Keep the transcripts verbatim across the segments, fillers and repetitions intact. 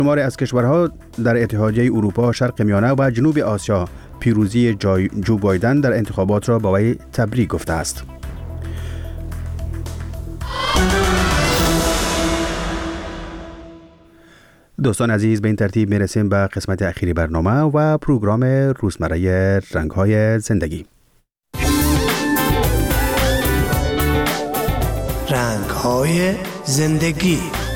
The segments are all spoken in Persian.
شماری از کشورها در اتحادیه اروپا، شرق میانه و جنوب آسیا پیروزی جای جو بایدن در انتخابات را با وی تبریک گفته است. دوستان عزیز، به این ترتیب میرسیم به قسمت اخیری برنامه و پروگرام روزمره رنگ‌های زندگی. رنگ‌های زندگی.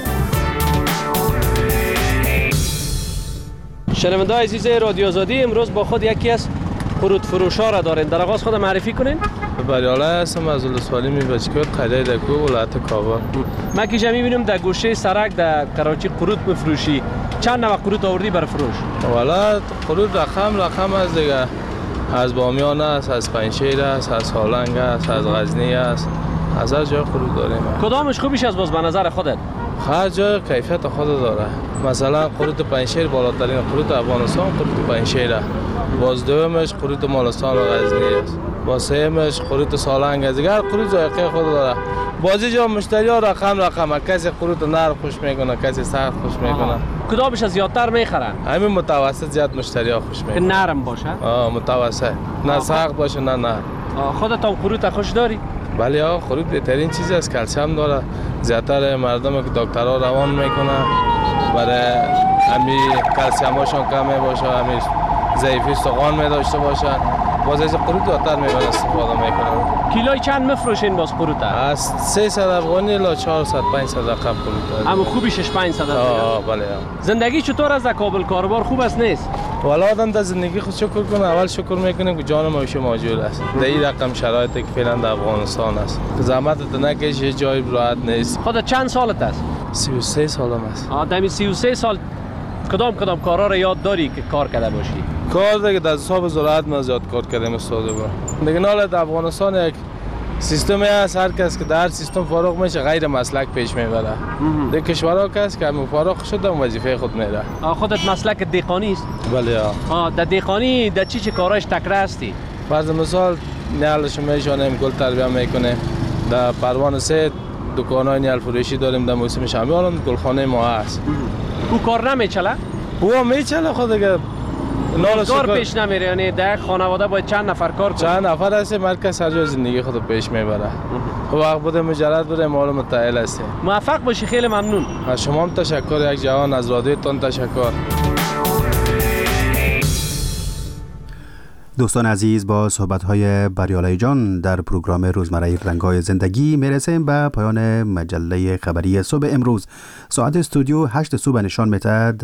شنونده‌های عزیز رادیو آزادی، امروز با خود یکی از خرود فروش‌ها را دارین. در آغاز خود معرفی کنین. بریاله هستم از ولسوالی میبچکوت قریه دکو ولایت کابل. ما که جمعی بینیم در گوشه سرک در کراچی قرود میفروشی. چند نوع قرود آوردی برای فروش؟ والا قرود رقم رقم از دیگه، از بامیان است، از پنجشیر است، از هالنگ است، از غزنی است، از هر جای قرود داریم. کدامش خوبیش از باز به نظر خودت؟ هر جای کیفیت خود داره. مثلا قرود پنجشیر بالاترین قرود افغانستان قرود پنجشیر است. باز دومش قرود مالستان و غزنی است. با سهمش قرود سالنگ است. دیگر قرود ذائقه خود داره. بازی جا مشتری ها رقم رقم، کسی قرود نرم خوش میکنه، کسی سخت خوش میکنه. کدامش از زیادتر میخرن؟ همین متوسط زیاد مشتری ها خوش میکنه. نرم باشه؟ آه متوسط، نه سخت باشه نه نرم. خودت هم قرود خوش داری؟ بله ها، قرود بهترین چیز است، کلسیم داره. زیادتر مردم که دکترها روان میکنه برای همی کلسیم هاشون کم میباشه، همی ضعیفی استخوان میداشته باشن، باز از قرود زیادتر میبرن استفاده میکنن. کیلوی چند میفروشین باز قرود؟ از سیصد افغانی الی چهارصد پانصد رقم قرود. اما خوبیش پانصد. آه بله. زندگی چطور از کابل؟ کاروبار خوب است نیست؟ والا آدم در زندگی خود شکر کنه. اول شکر میکنیم که جان ما ایشون موجود است. در این رقم شرایطی که فعلا در افغانستان است. زحمت نکش یه جای راحت نیست. خودت چند سالت است؟ سی و سه سالم است. آدمی سی و سه سال کدام کدام کارا را یاد داری که کار کرده باشی؟ کار دیگه در حساب زراعت ما زیاد کار کردیم استاد. دیگه نال در افغانستان یک سیستمی است، هر کس که در سیستم فارغ میشه غیر مسلک پیش میبره. در کشورها کس که همون فارغ شده وظیفه خود میره. خودت مسلک دهقانی است؟ بله ها. در دهقانی در چی چه کارایش تکره هستی؟ فرض مثال نیالش میشونیم، گل تربیت میکنیم. در پروان سه دکانای نیال فروشی داریم، در موسم شامیان گلخانه ما هست. او کار نمیچله؟ او میچله خود دیگه. کار پیش نمیره، یعنی در خانواده باید چند نفر کار کنه؟ چند نفر هست، مرکز هر جای زندگی خود پیش میبره. وقت بوده مجرد بوده مال متعال هستیم. موفق باشی، خیلی ممنون. از شما هم تشکر، یک جوان از رادیوتون تشکر. دوستان عزیز، با صحبت‌های بریاله جان در پروگرام روزمره رنگ‌های زندگی میرسیم به پایان مجله خبری صبح امروز. ساعت استودیو هشت صبح نشان می‌دهد